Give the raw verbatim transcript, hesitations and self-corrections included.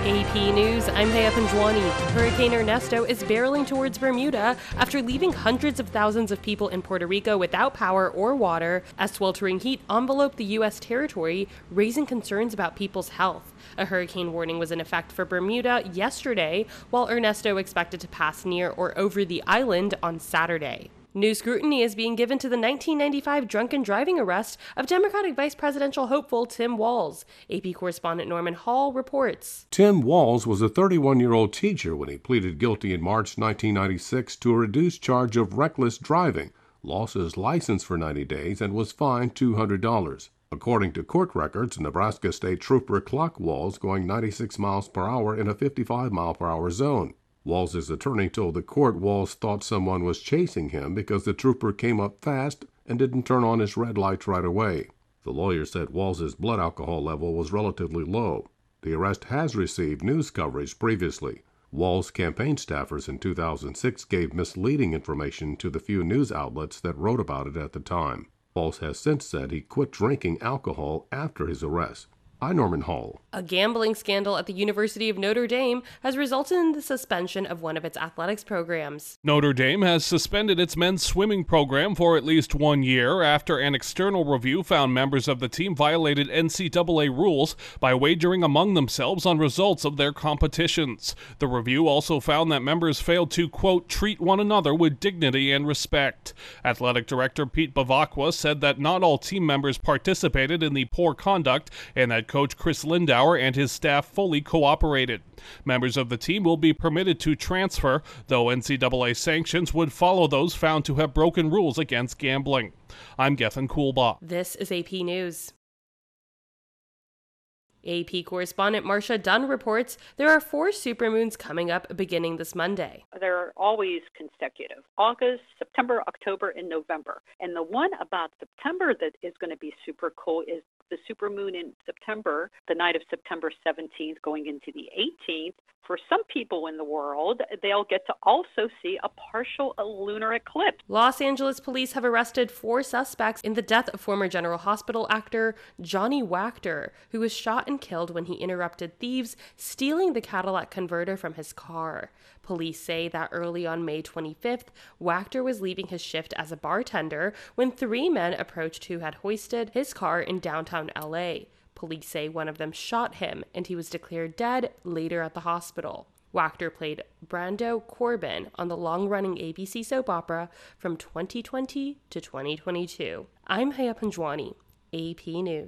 A P News, I'm Haya Panjwani. Hurricane Ernesto is barreling towards Bermuda after leaving hundreds of thousands of people in Puerto Rico without power or water as sweltering heat enveloped the U S territory, raising concerns about people's health. A hurricane warning was in effect for Bermuda yesterday, while Ernesto expected to pass near or over the island on Saturday. New scrutiny is being given to the nineteen ninety-five drunken driving arrest of Democratic vice presidential hopeful Tim Walz. A P correspondent Norman Hall reports. Tim Walz was a thirty-one-year-old teacher when he pleaded guilty in March nineteen ninety-six to a reduced charge of reckless driving, lost his license for ninety days, and was fined two hundred dollars. According to court records, Nebraska State Trooper clocked Walz going ninety-six miles per hour in a fifty-five mile per hour zone. Walz's attorney told the court Walz thought someone was chasing him because the trooper came up fast and didn't turn on his red lights right away. The lawyer said Walz's blood alcohol level was relatively low. The arrest has received news coverage previously. Walz campaign staffers in two thousand six gave misleading information to the few news outlets that wrote about it at the time. Walz has since said he quit drinking alcohol after his arrest. I'm Norman Hall. A gambling scandal at the University of Notre Dame has resulted in the suspension of one of its athletics programs. Notre Dame has suspended its men's swimming program for at least one year after an external review found members of the team violated N C double A rules by wagering among themselves on results of their competitions. The review also found that members failed to, quote, treat one another with dignity and respect. Athletic Director Pete Bavacqua said that not all team members participated in the poor conduct and that Coach Chris Lindauer and his staff fully cooperated. Members of the team will be permitted to transfer, though N C double A sanctions would follow those found to have broken rules against gambling. I'm Gethin Coolbaugh. This is A P News. A P correspondent Marcia Dunn reports there are four supermoons coming up beginning this Monday. They're always consecutive: August, September, October, and November. And the one about September that is going to be super cool is the supermoon in September, the night of September seventeenth going into the eighteenth. For some people in the world, they'll get to also see a partial lunar eclipse. Los Angeles police have arrested four suspects in the death of former General Hospital actor Johnny Wachter, who was shot and killed when he interrupted thieves stealing the Cadillac converter from his car. Police say that early on May twenty-fifth, Wachter was leaving his shift as a bartender when three men approached who had hoisted his car in downtown L A. Police say one of them shot him, and he was declared dead later at the hospital. Wachter played Brando Corbin on the long-running A B C soap opera from twenty twenty to twenty twenty-two. I'm Haya Panjwani, A P News.